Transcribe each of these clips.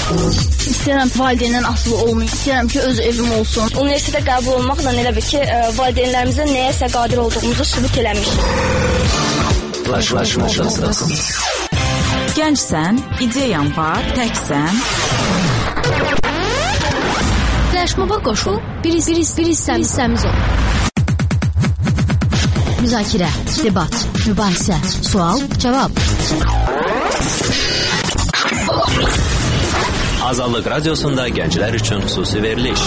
İstəyirəm valideyndən asılı olmayım. İstəyirəm ki, öz evim olsun. Universitetə qəbul olmaqla elə bir ki, valideynlərimizə nəyəsə qadir olduğumuzu sübut eləmişik. Gəncsən, ideyan var, təksən. Flashmoba qoşul, bir hissəmiz ol. Müzakirə, debat, mübahisə, sual, cavab. Azadlıq Radiosunda gənclər üçün xüsusi veriliş.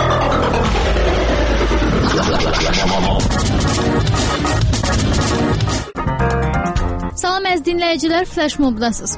Salam əziz dinləyicilər, Flashmobdasınız.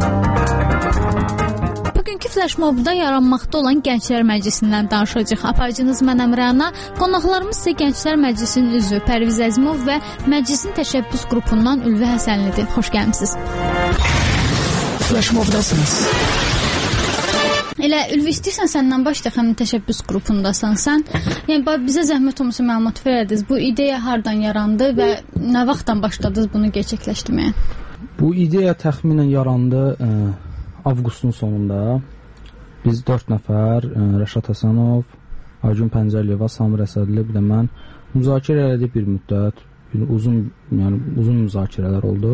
Bugünkü Flashmobda yaranmaqda olan Gənclər Məclisindən danışacağıq. Aparıcınız mənəm Rəna, qonaqlarımız isə Gənclər Məclisinin üzvü Pərviz Əzimov və Məclisin təşəbbüs qrupundan Ülvi Həsənlidir. Xoş gəlmisiniz. Flashmobdasınız. Elə Ülvi, istəyirsən səndən başlayaq, həm təşəbbüs qrupundasan sən. Yəni bizə zəhmət olmasa məlumat verərdiniz. Bu ideya hardan yarandı və nə vaxtdan başladınız bunu gerçəkləşdirməyə? Bu ideya təxminən yarandı avqustun sonunda. Biz 4 nəfər, Rəşad Həsənov, Aygün Pəncəliyeva, Samir Əsədli, bir də mən müzakirə elədik bir müddət. Uzun müzakirələr oldu.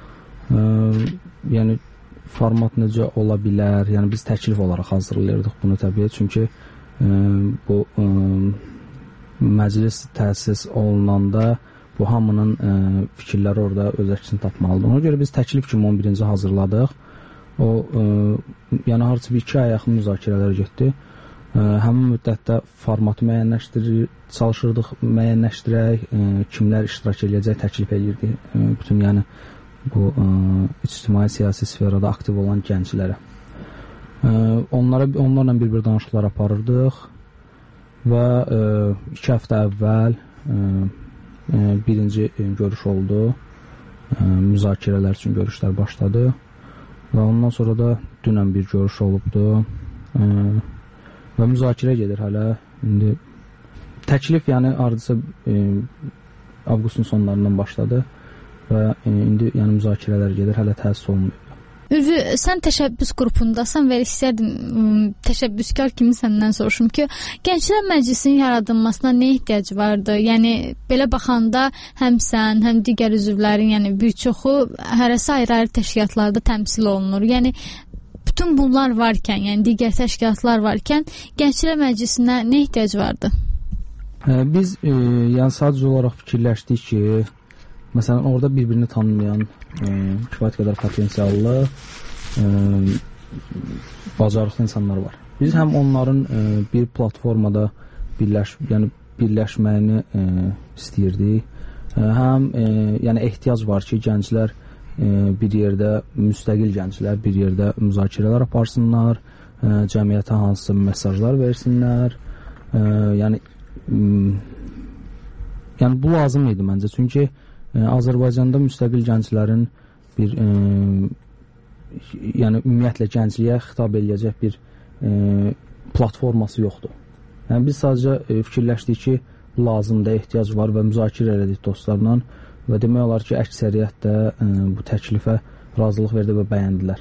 Yəni format necə ola bilər? Yəni biz təklif olaraq hazırlayırdıq bunu təbii. Çünki bu məclis təsis olunanda bu hamının fikirləri orada öz əksini tapmalıdır. Ona görə biz təklif kimi 11-ci hazırladıq. O yəni harca bir 2 aya yaxın müzakirələr getdi. Həmin müddətdə formatı çalışırdıq, müəyyənləşdirək, kimlər iştirak edəcək, təklif edirdik. Bütün yəni bu ictimai siyasi sferada aktiv olan gənclərə. Onlarla bir-bir danışıqlar aparırdıq və 2 həftə əvvəl birinci görüş oldu. Müzakirələr üçün görüşlər başladı və ondan sonra da dünən bir görüş olubdu və müzakirə gedir hələ. İndi təklif yəni hardasa avqustun sonlarından başladı və indi yəni müzakirələr gedir, hələ təsis olunmuyor. Ülvi, sən təşəbbüs qrupundasan və istərdim təşəbbüskar kimi səndən soruşum ki, Gənclər Məclisinin yaradılmasına nə ehtiyac vardı? Yəni belə baxanda həm sən, həm digər üzvlərin, yəni bir çoxu hərəsi ayrı-ayrı təşkilatlarda təmsil olunur. Yəni bütün bunlar varkən, yəni digər təşkilatlar varkən Gənclər Məclisinə nə ehtiyac vardı? Biz yəni sadəcə olaraq fikirləşdik ki, məsələn, orada bir-birini tanımayan kifayət qədər potensiallı, bacarıqlı insanlar var. Biz həm onların bir platformada birləşməyini istəyirdik, həm yəni ehtiyac var ki, gənclər bir yerdə, müstəqil gənclər bir yerdə müzakirələr aparsınlar, cəmiyyətə hansısa mesajlar versinlər. Yəni bu lazım idi məncə, çünki Azərbaycanda müstəqil gənclərin bir yəni ümumiyyətlə gəncliyə xitab edəcək bir platforması yoxdur. Yəni biz sadəcə fikirləşdik ki, lazımdır, ehtiyac var və müzakirə elədik dostlarla və demək olar ki, əksəriyyət də bu təklifə razılıq verdi və bəyəndilər.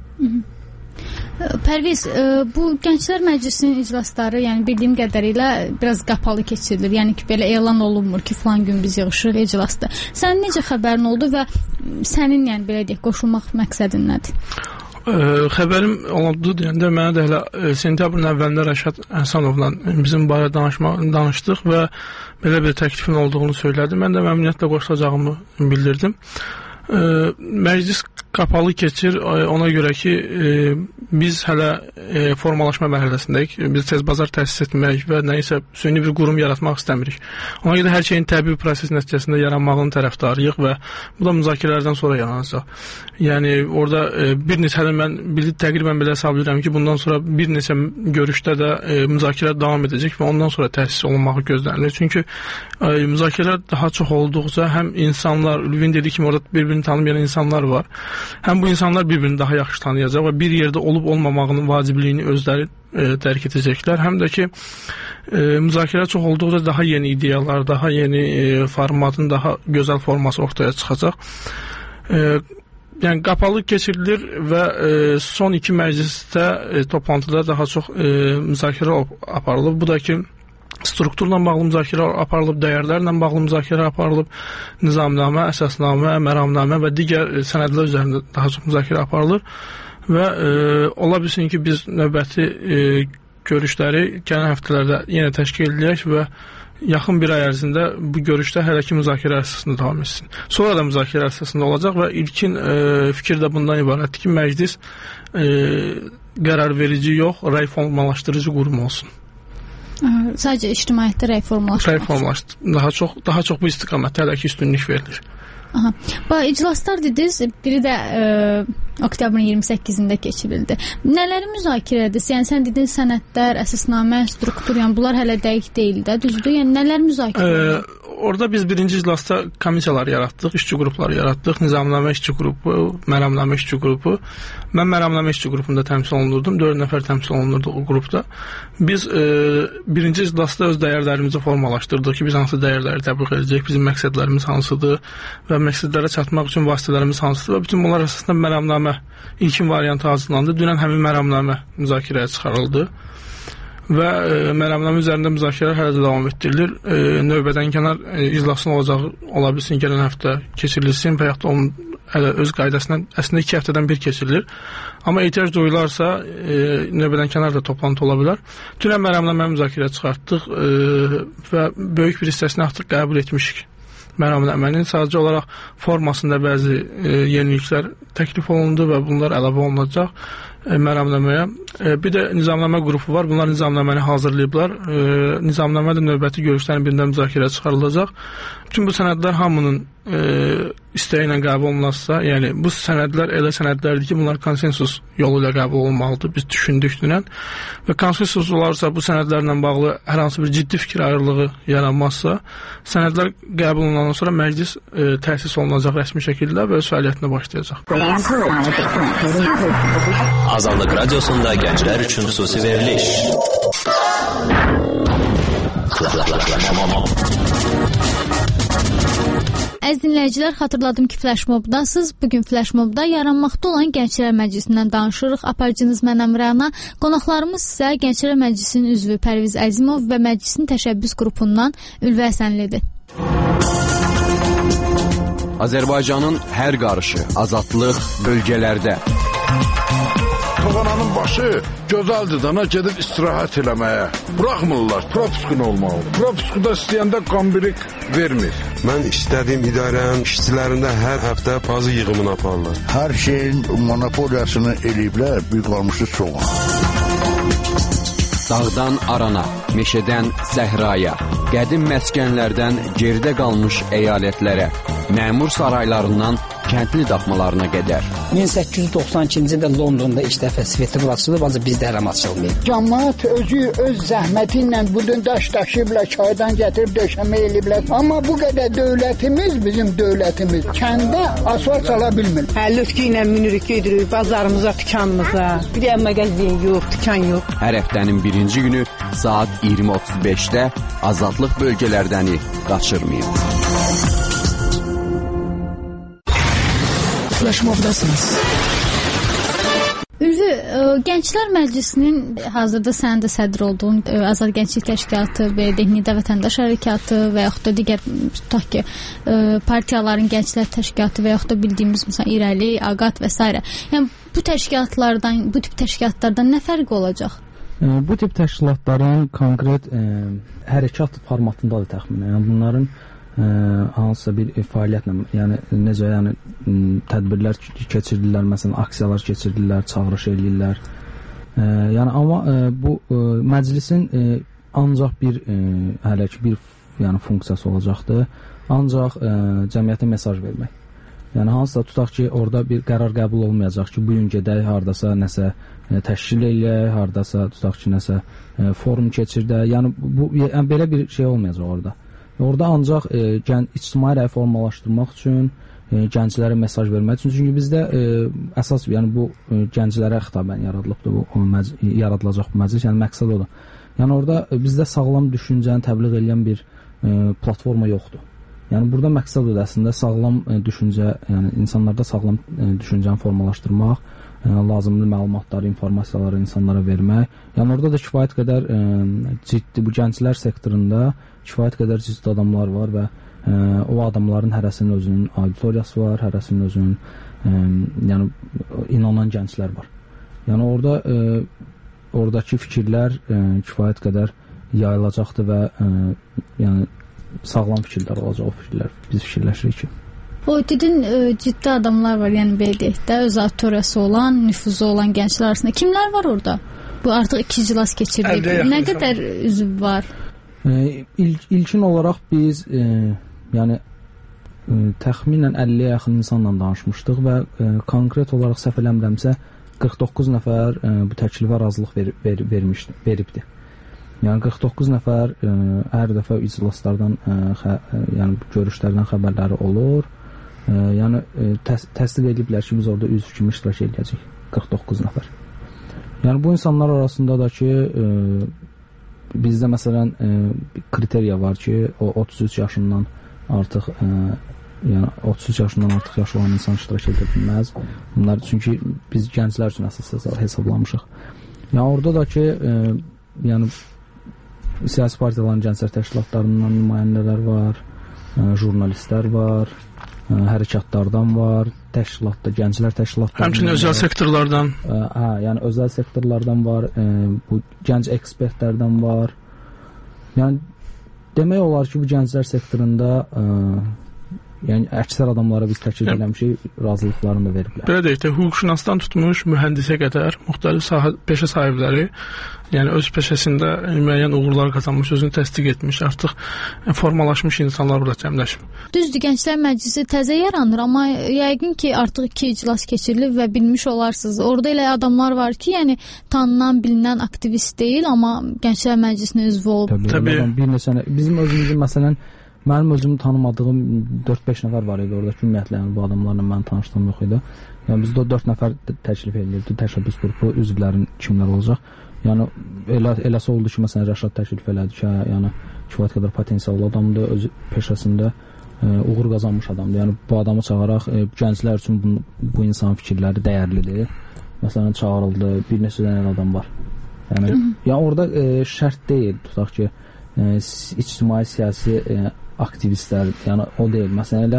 Pərviz, bu Gənclər Məclisinin iclasları, yəni bildiyim qədərilə biraz qapalı keçirilir. Yəni ki, belə elan olunmur ki, falan gün biz yığışırıq iclasda. Sənin necə xəbərin oldu və sənin, yəni belə deyək, qoşulmaq məqsədin nədir? Xəbərim oldu deyəndə mənə də elə sentyabrın əvvəlində Rəşad Həsənovla bizim barədə danışdıq və belə bir təklifin olduğunu söylədi. Mən də məmnuniyyətlə qoşulacağımı bildirdim. Məclis qapalı keçir, ona görə ki, biz hələ formalaşma mərhələsindəyik. Biz tez bazar təsis etmək və nəyisə süni bir qurum yaratmaq istəmirik. Ona görə hər şeyin təbii proses nəticəsində yaranmağının tərəfdarıyıq və bu da müzakirələrdən sonra yaranacaq. Yəni orada bir neçə mən təqribən belə hesab edirəm ki, bundan sonra bir neçə görüşdə də müzakirə davam edəcək və ondan sonra təsis olunmağı gözlənilir. Çünki müzakirələr daha çox olduqca həm insanlar, Ülvin dediyi kimi orada birbirini tanımayan insanlar var. Həm bu insanlar bir-birini daha yaxşı tanıyacaq və bir yerdə olub-olmamağının vacibliyini özləri dərk edəcəklər. Həm də ki, müzakirə çox olduqca daha yeni ideyalar, daha yeni formatın daha gözəl forması ortaya çıxacaq. Yəni qapalı keçirilir və son 2 məclisdə toplantıda daha çox müzakirə aparılıb. Bu da ki, strukturla bağlı müzakirə aparılıb, dəyərlərlə bağlı müzakirə aparılıb, nizamnamə, əsasnamə, məramnamə və digər sənədlər üzərində daha çox müzakirə aparılır və ola bilsin ki, biz növbəti görüşləri gələn həftələrdə yenə təşkil edilək və yaxın bir ay ərzində bu görüşdə hələ ki müzakirə əsasında davam etsin. Sonra da müzakirə əsasında olacaq və ilkin fikir də bundan ibarətdir ki, məclis qərar verici yox, rəy formalaşdırıcı qurum olsun. Sadəcə ictimaiyyətdə rəy formalaşdırmaq. Daha çox bu istiqamətdə hələ ki üstünlük verilir. Aha. Bax, iclaslar dediniz, biri də oktyabrın 28-də keçirildi. Nələri müzakirə ediniz? Yəni sən dedin sənədlər, əsasnamə, struktur, yəni bunlar hələ dəqiq deyil də, düzdür? Yəni nələr müzakirə ediniz? Orada biz birinci iclasda komissiyalar yaratdıq, işçi qrupları yaratdıq, nizamnamə işçi qrupu, məramnamə işçi qrupu. Mən məramnamə işçi qrupunda təmsil olunurdum, 4 nəfər təmsil olunurdu o qrupda. Biz birinci iclasda öz dəyərlərimizi formalaşdırdıq ki, biz hansı dəyərləri təbliğ edəcək, bizim məqsədlərimiz hansıdır və məqsədlərə çatmaq üçün vasitələrimiz hansıdır və bütün bunlar əsasında məramnamə ilkin variantı hazırlandı. Dünən həmin məramnamə müzakirəyə çıxarıldı. Və məramnamə üzərində müzakirələr hələ də davam etdirilir. Növbədən kənar iclasın olacağı ola bilsin gələn həftə keçirilsin və yaxud da onun hələ öz qaydasından əslində 2 həftədən bir keçirilir. Amma ehtiyac duyularsa növbədən kənar da toplantı ola bilər. Dünən məramnamə müzakirəyə çıxartdıq və böyük bir hissəsini artıq qəbul etmişik. Məramnamənin sadəcə olaraq formasında bəzi yeniliklər təklif olundu və bunlar əlavə olunacaq məramnaməyə. Bir də nizamnamə qrupu var. Bunlar nizamnaməni hazırlayıblar. Nizamnamə də növbəti görüşlərin birində müzakirəyə çıxarılacaq. Bütün bu sənədlər hamının istəyi ilə qəbul olunarsa, yəni bu sənədlər elə sənədlərdir ki, bunlar konsensus yolu ilə qəbul olmalıdır. Biz düşündük dünən və konsensus olarsa, bu sənədlərlə bağlı hər hansı bir ciddi fikir ayrılığı yaranmazsa, sənədlər qəbul olunandan sonra məclis təsis olunacaq rəsmi şəkildə və öz fəaliyyətinə başlayacaq. Azadlıq Radiosunda gənclər üçün xüsusi veriliş. Əziz dinləyicilər, xatırladım ki, Flashmobdasınız. Bugün Flashmobda yaranmaqda olan Gənclər Məclisindən danışırıq. Aparıcınız mənəm Rəna. Qonaqlarımız isə Gənclər Məclisinin üzvü Pərviz Əzimov və Məclisin təşəbbüs qrupundan Ülvi Həsənlidir. Azərbaycanın hər qarışı, azadlıq bölgələrdə. Toğananın başı gözəldir dana gedib istirahət eləməyə. Buraxmırlar, propiskun olmalı. Propiskuda istəyəndə qambirik vermir. Mən istədiyim idarənin işçilərində hər həftə pazı yığımını aparırlar. Hər şeyin monopoliyasını eləyiblər, bir qalmışı çoğun. Dağdan arana, meşədən səhraya, qədim məskənlərdən geridə qalmış əyalətlərə, məmur saraylarından kəndli daxmalarına qədər. 1892-ci ildə Londonda ilk dəfə svetofor açılıb, ancaq bizdə hələm açılmayıb. Cəmaət özü öz zəhməti ilə budun daş daşıyıblar, çaydan gətirib döşəmə eləyiblər. Amma bu qədər dövlətimiz, bizim dövlətimiz kəndə asfalt sala bilmir. Lütki ilə minirik gedirik bazarımıza, dükanımıza. Bir də mağazin yox, dükan yox. Hər həftənin birinci günü saat 20:35-də azadlıq bölgələrdəni qaçırmayın. Flashmobdasınız. Ülvi, Gənclər Məclisinin hazırda sənin də sədr olduğun Azad Gənclik Təşkilatı və Nida Vətəndaş Hərəkatı və yaxud da digər tutaq ki, partiyaların Gənclər Təşkilatı və yaxud da bildiyimiz məsələn İrəli, Aqat və s. Yəni bu təşkilatlardan, bu tip təşkilatlardan nə fərqi olacaq? Bu tip təşkilatların konkret hərəkat formatındadır təxminən. Yəni bunların hansısa bir fəaliyyətlə, yəni necə, yəni tədbirlər keçirirlər, məsələn aksiyalar keçirirlər, çağırış eləyirlər. Yəni amma bu məclisin ancaq bir hələ ki bir yəni funksiyası olacaqdır. Ancaq cəmiyyətə mesaj vermək. Yəni hansısa tutaq ki, orada bir qərar qəbul olmayacaq ki, bu gün gedək hardasa nəsə təşkil eləyək, hardasa tutaq ki, nəsə forum keçirdək. Yəni bu yəni belə bir şey olmayacaq orada. Orada ancaq ictimai rəy formalaşdırmaq üçün, gənclərə mesaj vermək üçün. Çünki bizdə əsas yəni bu gənclərə xitabən yaradılıbdır bu yaradılacaq bu məclis. Yəni məqsəd odur. Yəni orada bizdə sağlam düşüncəni təbliğ edən bir platforma yoxdur. Yəni burada məqsəd odur əslində sağlam düşüncə, yəni insanlarda sağlam düşüncəni formalaşdırmaq, lazımlı məlumatları, informasiyaları insanlara vermək. Yəni orada da kifayət qədər ciddi, bu gənclər sektorunda kifayət qədər ciddi adamlar var və o adamların hərəsinin özünün auditoriyası var, hərəsinin özünün yəni inanan gənclər var. Yəni orada oradakı fikirlər kifayət qədər yayılacaqdır və yəni sağlam fikirlər olacaq o fikirlər. Biz fikirləşirik ki. O dedin ciddi adamlar var, yəni belə deyək də, öz auditoriyası olan, nüfuzu olan gənclər arasında kimlər var orada? Bu artıq 2 iclas keçirdik. Nə qədər üzv var? İlkin olaraq biz yəni təxminən 50-yə yaxın insanla danışmışdıq və konkret olaraq səhv eləmirəmsə 49 nəfər bu təklifə razılıq veribdi. Yəni 49 nəfər hər dəfə iclaslardan, yəni görüşlərdən xəbərləri olur. Yəni təsdiq ediblər ki, biz orada üzv kimi iştirak edəcəyik. 49 nəfər. Yəni bu insanlar arasında da ki, bizdə məsələn kriteriya var ki, o 33 yaşından artıq yəni 33 yaşından artıq yaşı olan insan iştirak edə bilməz. Bunlar çünki biz gənclər üçün əsas hesablamışıq. Yəni orada da ki, yəni siyasi partiyaların gənclər təşkilatlarından nümayəndələr var, jurnalistlər var, hərəkatlardan var, təşkilatda, gənclər təşkilatlarından. Həmçinin özəl sektorlardan. Yəni özəl sektorlardan var, bu gənc ekspertlərdən var. Yəni demək olar ki, bu gənclər sektorunda yəni əksər adamlara biz təklif eləmişik, razılıqlarını da veriblər. Belə deyək də, hüquqşünasdan tutmuş mühəndisə qədər müxtəlif peşə sahibləri, yəni öz peşəsində müəyyən uğurlar qazanmış, özünü təsdiq etmiş, artıq formalaşmış insanlar burada cəmləşib. Düzdür, Gənclər Məclisi təzə yaranır, amma yəqin ki, artıq 2 iclas keçirilib və bilmiş olarsınız. Orada elə adamlar var ki, yəni tanınan, bilinən aktivist deyil, amma Gənclər Məclisinə üzv olub. Təbii. Bir neçə, bizim özümüzün məsələn mənim özümü tanımadığım 4-5 nəfər var idi orada ki, ümumiyyətlə yəni bu adamlarla mən tanışdığım yox idi. Yəni bizdə 4 nəfər təklif edilirdi, təşəbbüs qrupu üzvlərin kimlər olacaq. Yəni eləsə oldu ki, məsələn Rəşad təklif elədi ki, yəni kifayət qədər potensiallı adamdır, öz peşəsində uğur qazanmış adamdır. Yəni bu adamı çağıraq gənclər üçün bu insan fikirləri dəyərlidir. Məsələn çağırıldı, bir neçə dənə adam var. Yəni orada şərt deyil, tutaq ki, ictimai siyasi aktivistlər, yəni o deyil. Məsələn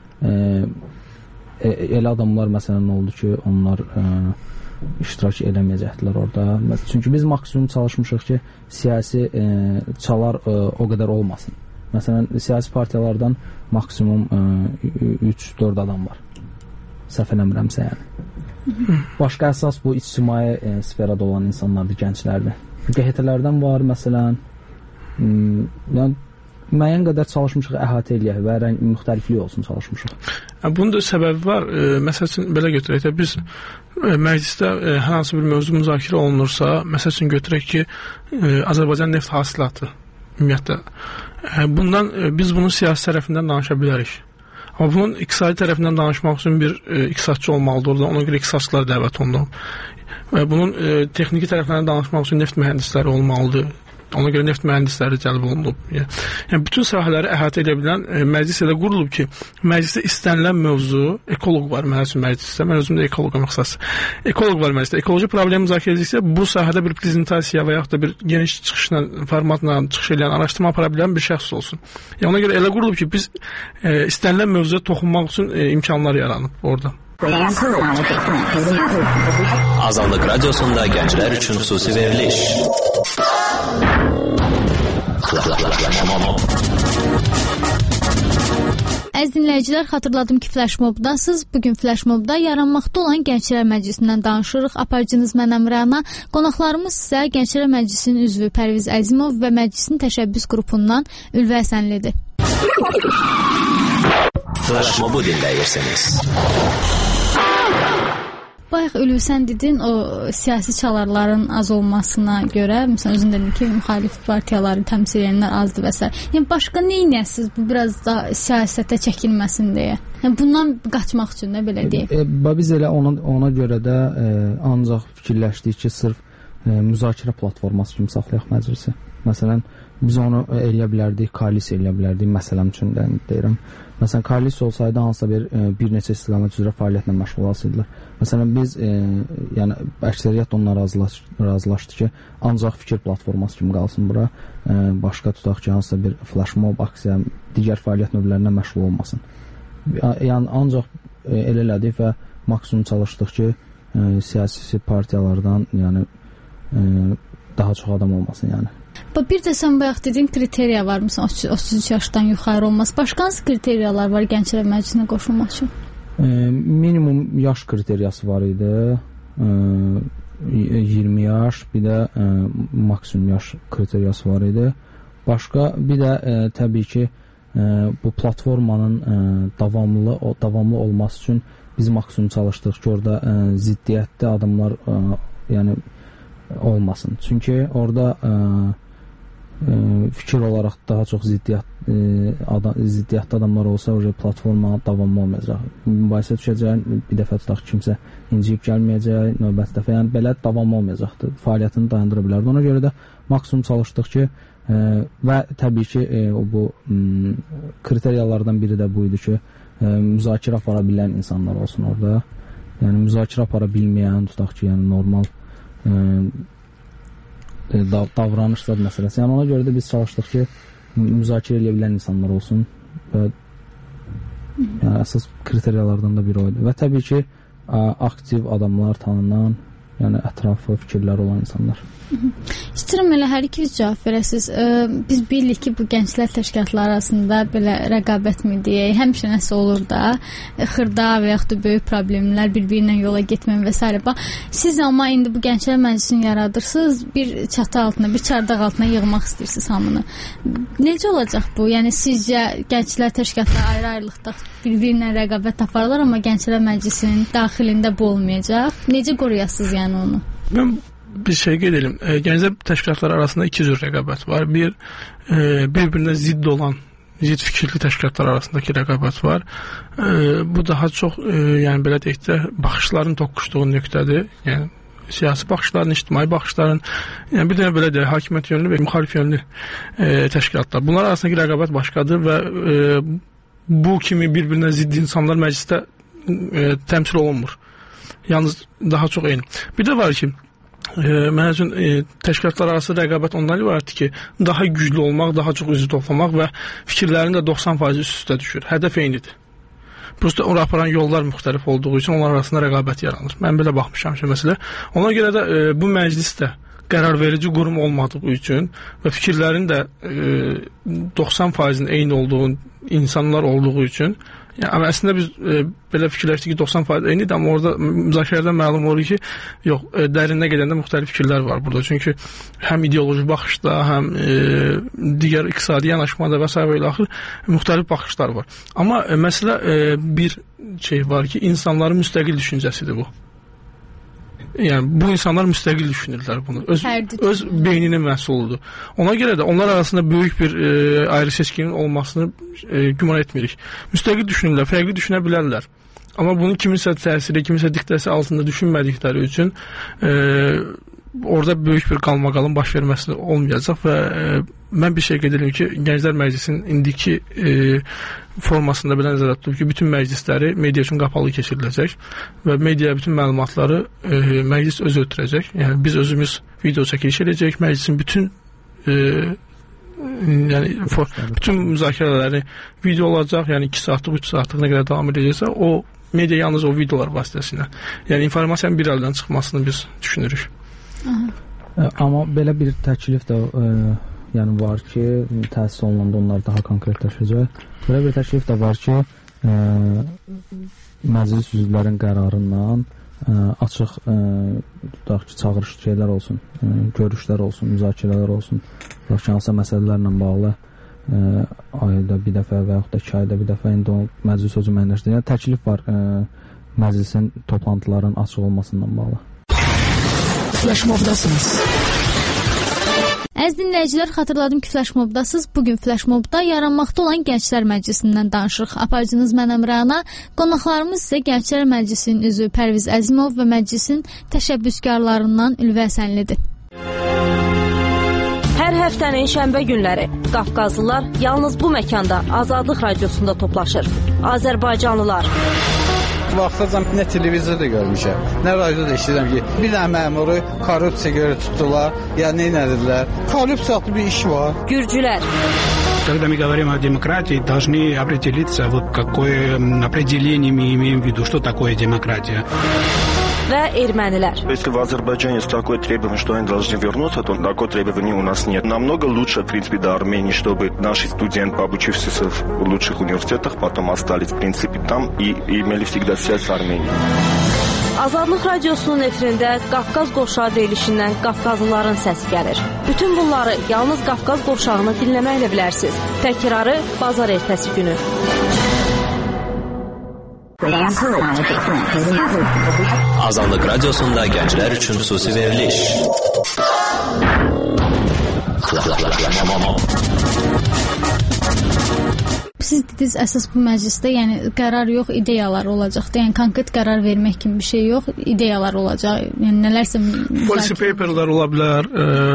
elə adamlar məsələn oldu ki, onlar iştirak eləməyəcəkdilər orada. Çünki biz maksimum çalışmışıq ki, siyasi çalar o qədər olmasın. Məsələn, siyasi partiyalardan maksimum 3-4 adam var. Səhv eləmirəmsə yəni. Başqa əsas bu ictimai sferada olan insanlardır, gənclərdir. QHT-lərdən var məsələn. Yəni müəyyən qədər çalışmışıq əhatə eləyək və müxtəliflik olsun çalışmışıq. Bunun da səbəbi var. Məsəl üçün belə götürək də biz məclisdə hər hansı bir mövzu müzakirə olunursa, məsəl üçün götürək ki, Azərbaycan neft hasilatı ümumiyyətlə. Biz bunun siyasi tərəfindən danışa bilərik. Amma bunun iqtisadi tərəfindən danışmaq üçün bir iqtisadçı olmalıdır orada, ona görə iqtisadçılar dəvət olunub. Və bunun texniki tərəflərindən danışmaq üçün neft mühəndisləri olmalıdır. Ona görə neft mühəndisləri cəlb olunub. Yəni bütün sahələri əhatə edə bilən məclis elə qurulub ki, məclisdə istənilən mövzu, ekoloq var məclisdə, mən özüm də ekoloqam ixtisası. Ekoloq var məclisdə. Ekoloji problem müzakirə edilsə, bu sahədə bir prezentasiya və yaxud da bir geniş çıxışla, formatla çıxış edən, araşdırma apara bilən bir şəxs olsun. Yəni ona görə elə qurulub ki, biz istənilən mövzuya toxunmaq üçün imkanlar yaranıb orada. Azadlıq radiosunda gənclər üçün xüsusi veriliş. Əziz dinləyicilər, xatırladım ki, Flashmobdasınız. Bugün Flashmobda yaranmaqda olan Gənclər Məclisindən danışırıq. Aparıcınız mənəm Rəna. Qonaqlarımız isə Gənclər Məclisinin üzvü Pərviz Əzimov və məclisin təşəbbüs qrupundan Ülvə Həsənlidir. Flashmobu dinləyirsiniz. Bayaq Ülvə dedin o siyasi çalarların az olmasına görə, məsələn özün dedin ki, müxalif partiyaları təmsil edənlər azdır və s. Yəni başqa nə edəsiniz bu biraz da siyasətə çəkilməsin deyə? Yəni bundan qaçmaq üçün də belə deyək. Biz elə ona görə də ancaq fikirləşdik ki, sırf müzakirə platforması kimi saxlayaq məclisi. Məsələn, biz onu eləyə bilərdik, koalisiya eləyə bilərdik, məsələn üçün də deyirəm. Məsələn, koalisiya olsaydı hansısa bir neçə istiqamət üzrə fəaliyyətlə məşğul olsaydılar. Məsələn, biz yəni əksəriyyət onunla razılaşdı ki, ancaq fikir platforması kimi qalsın bura. Başqa tutaq ki, hansısa bir flash mob aksiya, digər fəaliyyət növlərinə məşğul olmasın. Yəni ancaq elə elədik və maksimum çalışdıq ki, siyasi partiyalardan yəni daha çox adam olmasın yəni. Bir də sən bayaq dedin kriteriya var mı? 33 yaşdan yuxarı olmaz. Başqa hansı kriteriyalar var Gənclər Məclisinə qoşulmaq üçün? Minimum yaş kriteriyası var idi. 20 yaş, bir də maksimum yaş kriteriyası var idi. Başqa bir də təbii ki bu platformanın davamlı olması üçün biz maksimum çalışdıq ki, orada ziddiyyətli adamlar yəni olmasın. Çünki orada fikir olaraq daha çox ziddiyyətli adamlar olsa, platforma davamlı olmayacaq. Mübahisə düşəcək, bir dəfə tutaq kimsə inciyib gəlməyəcək, növbəti dəfə, yəni belə davamlı olmayacaqdır. Fəaliyyətini dayandıra bilərdi. Ona görə də maksimum çalışdıq ki, və təbii ki, bu kriteriyalardan biri də bu idi ki, müzakirə apara bilən insanlar olsun orada. Yəni müzakirə apara bilməyən, tutaq ki, yəni normal davranışlar məsələsi. Yəni ona görə də biz çalışdıq ki, müzakirə edə bilən insanlar olsun və yəni əsas kriteriyalardan da biri o idi. Və təbii ki, aktiv adamlar, tanınan, yəni ətraflı fikirlər olan insanlar. İstəyirəm elə hər ikiniz cavab verəsiniz. Biz bilirik ki, bu gənclər təşkilatları arasında belə rəqabət mi deyək, həmişə nəsə olur da, xırda və yaxud da böyük problemlər, bir-birinə yola getməm və s. Siz amma indi bu Gənclər Məclisini yaradırsınız, bir çatı altına, bir çardaq altına yığmaq istəyirsiniz hamını. Necə olacaq bu? Yəni sizcə gənclər təşkilatları ayrı-ayrılıqda bir-birinə rəqabət aparırlar, amma Gənclər Məclisinin daxilində bu olmayacaq. Necə qoruyasınız yəni onu? Mən bir şey qeyd edim. Gənclər təşkilatları arasında iki cür rəqabət var. Bir-birinə zidd olan, zidd fikirli təşkilatlar arasındakı rəqabət var. Bu daha çox, yəni belə deyək də, baxışların toqquşduğu nöqtədir. Yəni siyasi baxışların, ictimai baxışların, yəni bir də belə deyək, hakimiyyət yönlü və müxalif yönlü təşkilatlar. Bunlar arasındakı rəqabət başqadır və bu kimi bir-birinə zidd insanlar məclisdə təmsil olunmur. Yalnız daha çox eyni. Bir də var ki, mənə üçün təşkilatlar arası rəqabət ondan ibarətdir ki, daha güclü olmaq, daha çox üzv toplamaq və fikirlərin də 90% üst-üstə düşür. Hədəf eynidir. Prosta onu aparan yollar müxtəlif olduğu üçün onlar arasında rəqabət yaranır. Mən belə baxmışam ki, məsələ. Ona görə də bu məclisdə qərarverici qurum olmadığı üçün və fikirlərin də 90%-in eyni olduğu insanlar olduğu üçün, yəni, amma əslində biz belə fikirləşdik ki, 90% eynidir, amma orada müzakirələrdən məlum olur ki, yox, dərinə gedəndə müxtəlif fikirlər var burada. Çünki həm ideoloji baxışda, həm digər iqtisadi yanaşmada və s. ilə axır müxtəlif baxışlar var. Amma məsələ bir şey var ki, insanların müstəqil düşüncəsidir bu. Yəni bu insanlar müstəqil düşünürlər bunu. Öz beyninin məhsuludur. Ona görə də onlar arasında böyük bir ayrı seçkinin olmasını güman etmirik. Müstəqil düşünürlər, fərqli düşünə bilərlər. Amma bunu kiminsə təsiri, kiminsə diktəsi altında düşünmədikləri üçün orada böyük bir qalmaqalın baş verməsi olmayacaq və mən bir şey qeyd edirəm ki, Gənclər Məclisinin indiki formasında belə nəzərdə tutulub ki, bütün məclisləri media üçün qapalı keçiriləcək və mediaya bütün məlumatları məclis özü ötürəcək. Yəni biz özümüz video çəkiliş edəcək, məclisin bütün yəni bütün müzakirələri video olacaq, yəni 2 saatlıq, 3 saatlıq nə qədər davam edəcəksə, o media yalnız o videolar vasitəsilə. Yəni informasiyanın bir əldən çıxmasını biz düşünürük. Amma belə bir təklif də yəni var ki, təsis olunanda onlar daha konkretləşəcək. Belə bir təklif də var ki, məclis üzvlərinin qərarından açıq tutaq ki, çağırış şeylər olsun, görüşlər olsun, müzakirələr olsun. Tutaq ki, hansısa məsələlərlə bağlı ayda bir dəfə və yaxud da 2 ayda bir dəfə indi o məclis özü müəyyənləşdirir. Yəni təklif var məclisin toplantıların açıq olmasından bağlı. Flashmobdasınız. Əziz dinləyicilər, xatırladım ki, Flashmobdasınız. Bugün Flashmobda yaranmaqda olan Gənclər Məclisindən danışırıq. Aparıcınız mənəm Rəna. Qonaqlarımız isə Gənclər Məclisinin üzvü Pərviz Əzimov və məclisin təşəbbüskarlarından Ülvi Həsənlidir. Hər həftənin şənbə günləri Qafqazlılar yalnız bu məkanda Azadlıq Radiosunda toplaşır. Azərbaycanlılar. Vaxtacan nə televizorda görmüşəm, nə radioda eşidirəm ki, bir dənə məmuru korrupsiya görə tutdular, ya nə edildilər. Korrupsiyalı bir iş var. Gürcülər. Когда мы говорим о демократии, должны определиться, вот какое определение мы имеем в виду, что такое демократия. Və ermənilər. Если в Азербайджане есть такое требование, что они должны вернуться, то такое требование у нас нет. Намного лучше, в принципе, до Армении, чтобы наши студенты, обучившиеся в лучших университетах, потом остались, в принципе, там и имели всегда связь с Арменией. Azadlıq Radiosunun efirində Qafqaz qovşağı deyilişindən Qafqazlıların səsi gəlir. Bütün bunları yalnız Qafqaz qovşağını dinləməklə bilərsiniz. Təkrarı bazar ertəsi günü. Azadlıq Radiosunda gənclər üçün xüsusi veriliş. Siz dediniz, əsas bu məclisdə yəni qərar yox, ideyalar olacaqdı. Yəni konkret qərar vermək kimi bir şey yox, ideyalar olacaq. Yəni nələrsə policy paperlar ola bilər,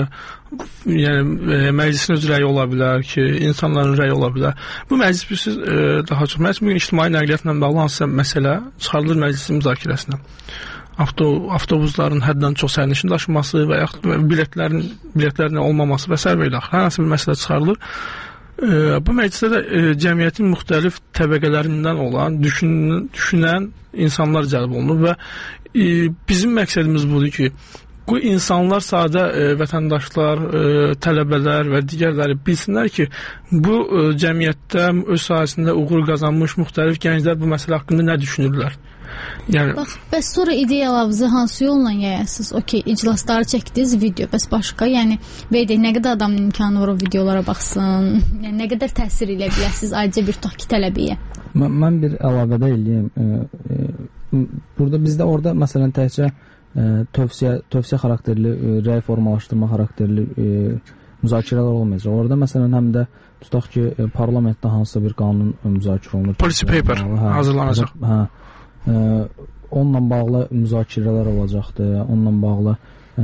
yəni məclisin öz rəyi ola bilər ki, insanların rəyi ola bilər. Bu məclis bilirsiniz, daha çox məclis bugün ictimai nəqliyyatla bağlı hansısa məsələ çıxarılır məclisin müzakirəsinə. Avtobusların həddən çox sərnişin daşıması və yaxud biletlərin olmaması və s. belə hər hansı bir məsələ çıxarılır. Bu məclisdə də cəmiyyətin müxtəlif təbəqələrindən olan, düşünən insanlar cəlb olunur və bizim məqsədimiz budur ki, bu insanlar sadə vətəndaşlar, tələbələr və digərləri bilsinlər ki, bu cəmiyyətdə öz sahəsində uğur qazanmış müxtəlif gənclər bu məsələ haqqında nə düşünürlər. Yəni bax, bəs sonra ideyalarınızı hansı yolla yayasınız? Okey, iclasları çəkdiniz, video, bəs başqa, yəni nə qədər adamın imkanı var o videolara baxsın, yəni nə qədər təsir edə bilərsiniz ayrıca bir tutaq ki, tələbəyə? Mən bir əlavədə eləyim. Burada bizdə orada məsələn təkcə tövsiyə xarakterli, rəy formalaşdırma xarakterli müzakirələr olmayacaq. Orada məsələn həm də tutaq ki, parlamentdə hansısa bir qanun müzakirə olunur. Policy paper hazırlanacaq. Onunla bağlı müzakirələr olacaqdı. Onunla bağlı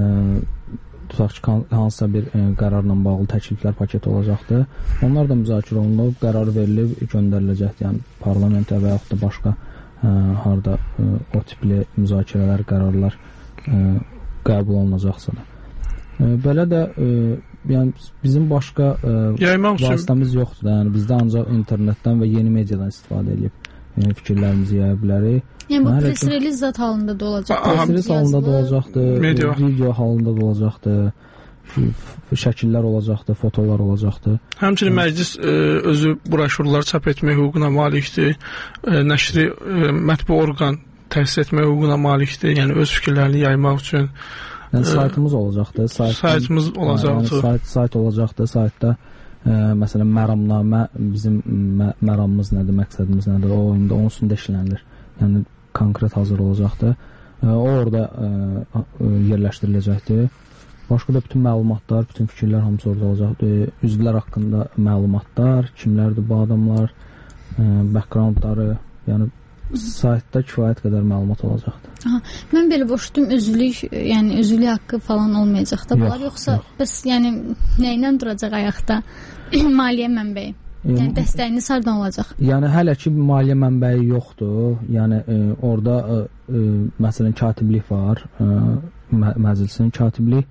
tutaq ki, hansısa bir qərarla bağlı təkliflər paketi olacaqdı. Onlar da müzakirə olunub, qərar verilib, göndəriləcəkdir. Yəni parlamentə və yaxud da başqa harda o tipli müzakirələr, qərarlar qəbul olunacaqsa da. Belə də yəni bizim başqa vasitəmiz yoxdur da. Yəni bizdə ancaq internetdən və yeni mediadan istifadə edib fikirlərimizi yaya bilərik. Yəni bu press release zat halında da olacaq. Press release halında da olacaqdı, video halında da olacaqdı, şəkillər olacaqdı, fotolar olacaqdı. Həmçinin məclis özü broşurlar çap etmək hüququna malikdir. Nəşri mətbu orqan təsis etmək hüququna malikdir. Yəni öz fikirlərini yaymaq üçün. Yəni saytımız olacaqdı. Saytımız olacaqdı. Sayt olacaqdı. Saytda məsələn məramnamə, bizim məramımız nədir, məqsədimiz nədir, o oyunda onun üstündə işlənilir. Yəni konkret hazır olacaqdır. O orada yerləşdiriləcəkdir. Başqa da bütün məlumatlar, bütün fikirlər hamısı orada olacaqdır. Üzvlər haqqında məlumatlar, kimlərdir bu adamlar, backgroundları, yəni saytda kifayət qədər məlumat olacaqdır. Aha, mən belə boşdum, yəni üzvlük haqqı falan olmayacaq da bunlar, yoxsa bəs yəni nə ilə duracaq ayaqda? Maliyyə mənbəyi. Yəni dəstəyiniz hardan olacaq? Yəni hələ ki maliyyə mənbəyi yoxdur. Yəni orada məsələn katiblik var. Məclisin katiblik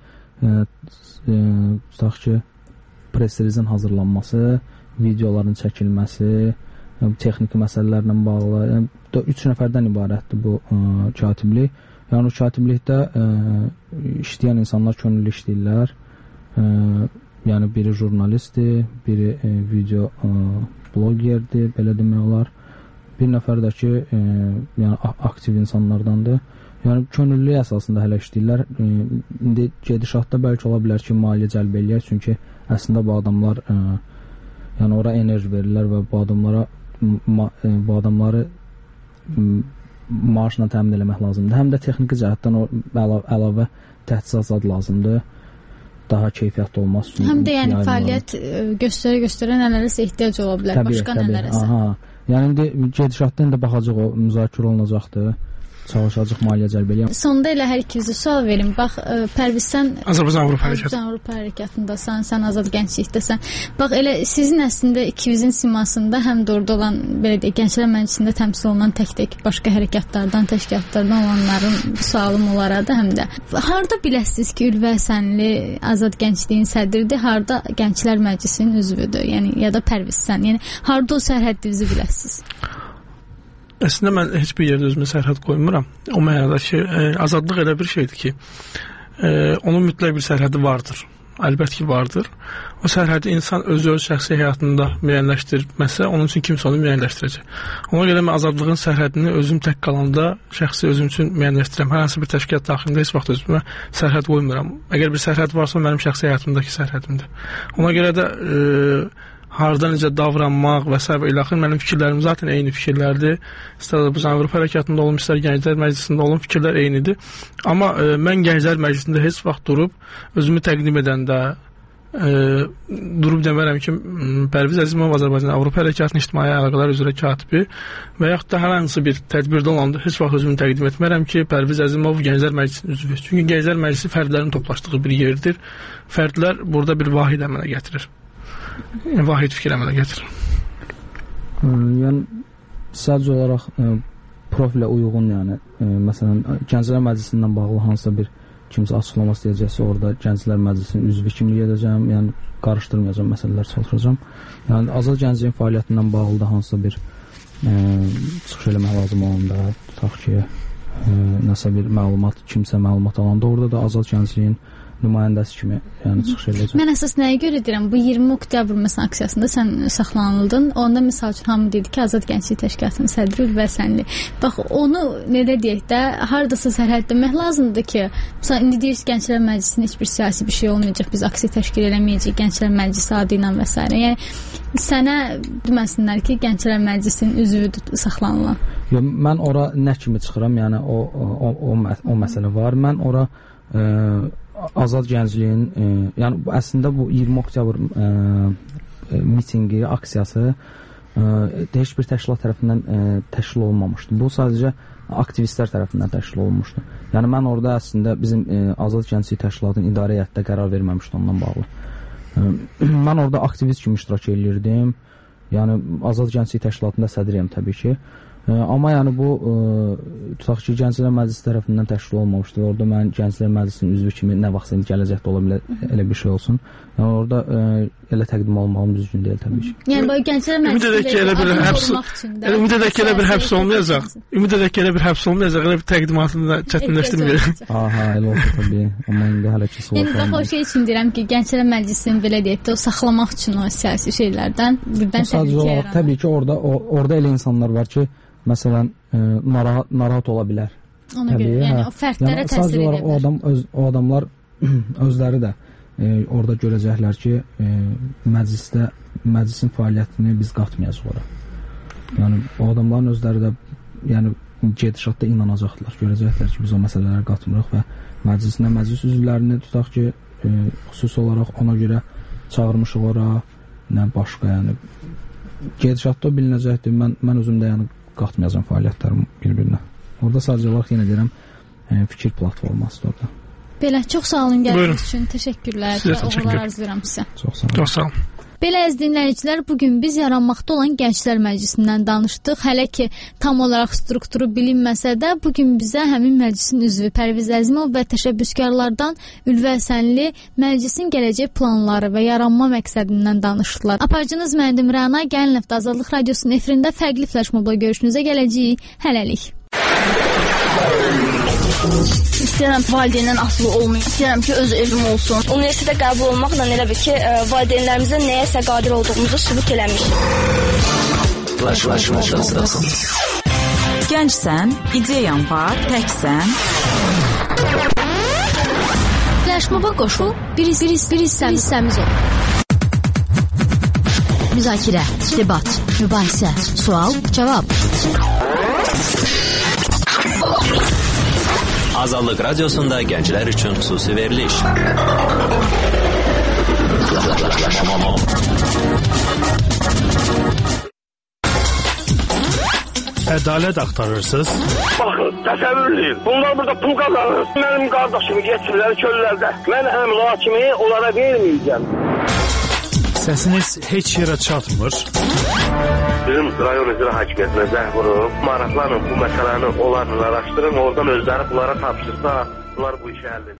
tutaq ki press releasein hazırlanması, videoların çəkilməsi, texniki məsələlərlə bağlı, yəni 3 nəfərdən ibarətdir bu katiblik. Yəni o katiblikdə işləyən insanlar könüllü işləyirlər. Yəni biri jurnalistdir, biri video blogerdir, belə demək olar. Bir nəfər də ki, yəni aktiv insanlardandır. Yəni könüllü əsasında hələ işləyirlər. İndi gedişatda bəlkə ola bilər ki, maliyyə cəlb eləyər, çünki əslində bu adamlar yəni ora enerji verirlər və bu adamları maaşla təmin eləmək lazımdır. Həm də texniki cəhətdən əlavə təchizat lazımdır. Daha keyfiyyətli olması üçün. Həm də yəni fəaliyyət göstərə nələrəsə ehtiyac ola bilər, başqa nələrəsə. Aha. Yəni indi gedişatda indi baxacaq o müzakirə olunacaqdır. çalışacaq, maliyyə cəlb eləyəm. Sonda elə hər ikinizi sual verim. Bax, Pərviz, sən Azərbaycan Avropa hərəkatındasan, sən Azad Gənclikdəsən. Bax, elə sizin əslində ikimizin simasında həm də orada olan, belə deyək, Gənclər Məclisində təmsil olunan tək-tək başqa hərəkatlardan, təşkilatlardan olanların sualım olardı, həm də. Harda biləsiniz ki, Ülvi Həsənli Azad Gəncliyin sədridir, harda Gənclər Məclisinin üzvüdür, yəni ya da Pərviz sən, yəni harda o sərhəddinizi biləsiniz? Əslində mən heç bir yerdə özümə sərhəd qoymuram. O mənada ki, azadlıq elə bir şeydir ki, onun mütləq bir sərhədi vardır. Əlbəttə ki, vardır. O sərhədi insan öz şəxsi həyatında müəyyənləşdirməsə, onun üçün kimsə onu müəyyənləşdirəcək. Ona görə mən azadlığın sərhədini özüm tək qalanda şəxsi özüm üçün müəyyənləşdirirəm. Hər hansı bir təşkilat daxilində heç vaxt özümə sərhəd qoymuram. Əgər bir sərhəd varsa, mənim şəxsi həyatımdakı sərhədimdir. Ona görə də harda necə davranmaq və s. ilə axır mənim fikirlərim zaten eyni fikirlərdir. İstər Azərbaycan Avropa hərəkatında olum, istər Gənclər Məclisində olum, fikirlər eynidir. Amma mən Gənclər Məclisində heç vaxt durub özümü təqdim edəndə durub demərəm ki, Pərviz Əzimov Azərbaycan Avropa hərəkatının ictimai əlaqələr üzrə katibi və yaxud da hər hansı bir tədbirdə olanda heç vaxt özümü təqdim etmərəm ki, Pərviz Əzimov Gənclər Məclisinin üzvüdür. Çünki Gənclər Məclisi fərdlərin toplaşdığı bir yerdir. Fərdlər burada bir vahid əmələ gətirir. Vahid fikir əmələ gətirir. Yəni sadəcə olaraq profilə uyğun, yəni məsələn Gənclər Məclisindən bağlı hansısa bir kimsə açıqlama istəyəcəksə, orada Gənclər Məclisinin üzvü kimi edəcəm, yəni qarışdırmayacağam, məsələlər çalışacağam. Yəni Azad Gəncliyin fəaliyyətindən bağlı da hansısa bir çıxış eləmək lazım olanda, tutaq ki, nəsə bir məlumat, kimsə məlumat alanda, orada da Azad Gəncliyin nümayəndəsi kimi, yəni çıxış edəcəm. Mən əsas nəyə görə deyirəm? Bu 20 oktyabr məsələn aksiyasında sən saxlanıldın. Onda misal üçün hamı dedi ki, Azad Gənclik Təşkilatının sədri Ülvi Həsənli. Bax, onu necə deyək də, hardasa sərhədləmək lazımdır ki, məsələn indi deyirsiniz Gənclər Məclisinin heç bir siyasi bir şey olmayacaq, biz aksiya təşkil eləməyəcəyik Gənclər Məclisi adı ilə və s. Yəni sənə deməsinlər ki, Gənclər Məclisinin üzvü saxlanılan. Yox, mən ora nə kimi çıxıram? Yəni o məsələ var. Mən ora Azad Gəncliyin, yəni əslində bu 20 oktyabr mitinqi, aksiyası heç bir təşkilat tərəfindən təşkil olunmamışdı. Bu sadəcə aktivistlər tərəfindən təşkil olunmuşdu. Yəni mən orada əslində bizim Azad Gənclik Təşkilatının idarə heyətdə qərar verməmişdi ondan bağlı. Mən orada aktivist kimi iştirak edirdim. Yəni Azad Gənclik Təşkilatında sədriyəm təbii ki. Amma yəni bu tutaq ki, Gənclər Məclisi tərəfindən təşkil olmamışdı. Orada mən Gənclər Məclisinin üzvü kimi nə vaxtsa gələcəkdə ola bilər elə bir şey olsun. Yəni orada elə təqdim olmağım düzgün deyil təbii ki. Yəni bu Gənclər Məclisi ümid edək ki, elə bir həbs olmayacaq. Ümid edək ki, elə bir həbs olmayacaq. Elə bir təqdimatını da çətinləşdirməyəcək. Aha, elə oldu təbii. Amma indi hələ ki sual. Yəni bax o şey üçün deyirəm ki, Gənclər Məclisini belə deyək də o saxlamaq üçün o siyasi şeylərdən birdən təhlükə yaranır. Təbii ki, orada elə insanlar var ki, məsələn, narahat ola bilər. Ona görə, yəni o fərdlərə təsir edə bilər. O adamlar özləri də orada görəcəklər ki, məclisin fəaliyyətini biz qatmayacaq ora. Yəni, o adamların özləri də gedişatda inanacaqlar, görəcəklər ki, biz o məsələləri qatmırıq və məclis üzvlərini tutaq ki, xüsusi olaraq ona görə çağırmışıq ora, nə başqa, yəni gedişatda bilinəcəkdir. Mən özüm də qatmayacam fəaliyyətlərim bir-birinə. Orada sadəcə olaraq yenə deyirəm, fikir platformasıdır orada. Belə, çox sağ olun gəldiyiniz üçün, təşəkkürlər və uğurlar arzulayıram sizə. Çox sağ olun. Belə əziz dinləyicilər, bugün biz yaranmaqda olan Gənclər Məclisindən danışdıq. Hələ ki, tam olaraq strukturu bilinməsə də, bugün bizə həmin məclisin üzvü Pərviz Əzimov və təşəbbüskarlardan Ülvi Həsənli məclisin gələcək planları və yaranma məqsədindən danışdılar. Aparıcınız məndim Rəna, gəlin həftə Azadlıq Radiosunun efirində fərqli flaşmobla görüşünüzə gələcəyik. Hələlik. İstəyirəm valideyndən asılı olmayım. İstəyirəm ki, öz evim olsun. Universitetə qəbul olmaqla elə bir ki, valideynlərimizə nəyəsə qadir olduğumuzu sübut eləmişik. Gəncsən, ideyan var, təksən. Flaşmoba qoşul, bir hissəmiz ol. Müzakirə, debat, mübahisə, sual, cavab. Azadlıq Radiosunda gənclər üçün xüsusi veriliş. ədalət axtarırsınız? Baxın, təsəvvür edin. Bunlar burada pul qazanır. Mənim qardaşımı getirirlər çöllərdə. Mən əmlak kimi onlara verməyəcəm. Səsiniz heç yerə çatmır. Bizim rayon icra hakimiyyətinə zəng vurub, maraqlanın bu məsələni onlarla araşdırın, oradan özləri bunlara tapşırsa, bunlar bu işi həll edir.